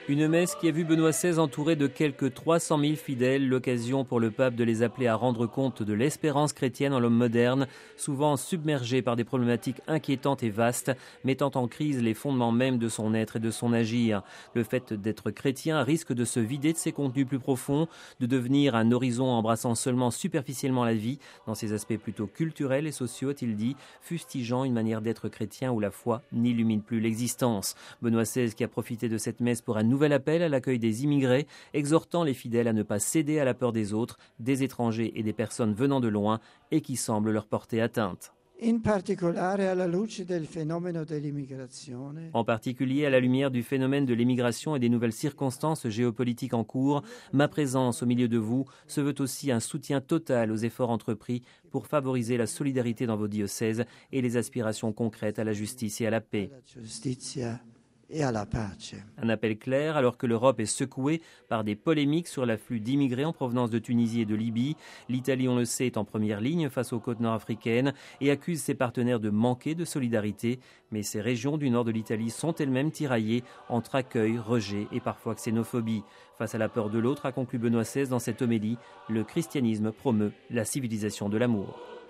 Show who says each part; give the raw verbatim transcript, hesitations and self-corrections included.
Speaker 1: Une messe qui a vu Benoît seize entouré de quelques trois cent mille fidèles, l'occasion pour le pape de les appeler à rendre compte de l'espérance chrétienne en l'homme moderne, souvent submergé par des problématiques inquiétantes et vastes, mettant en crise les fondements mêmes de son être et de son agir. Le fait d'être chrétien risque de se vider de ses contenus plus profonds, de devenir un horizon embrassant seulement superficiellement la vie, dans ses aspects plutôt culturels et sociaux, a-t-il dit, fustigeant une manière d'être chrétien où la foi n'illumine plus l'existence. Benoît seize qui a profité de cette messe pour un nouvel appel à l'accueil des immigrés, exhortant les fidèles à ne pas céder à la peur des autres, des étrangers et des personnes venant de loin et qui semblent leur porter atteinte.
Speaker 2: In particolare alla luce del fenomeno dell'immigrazione.
Speaker 1: En particulier à la lumière du phénomène de l'immigration et des nouvelles circonstances géopolitiques en cours, ma présence au milieu de vous se veut aussi un soutien total aux efforts entrepris pour favoriser la solidarité dans vos diocèses et les aspirations concrètes à la justice et à la paix. Un appel clair alors que l'Europe est secouée par des polémiques sur l'afflux d'immigrés en provenance de Tunisie et de Libye. L'Italie, on le sait, est en première ligne face aux côtes nord-africaines et accuse ses partenaires de manquer de solidarité. Mais ces régions du nord de l'Italie sont elles-mêmes tiraillées entre accueil, rejet et parfois xénophobie. Face à la peur de l'autre, a conclu Benoît seize dans cette homélie, le christianisme promeut la civilisation de l'amour.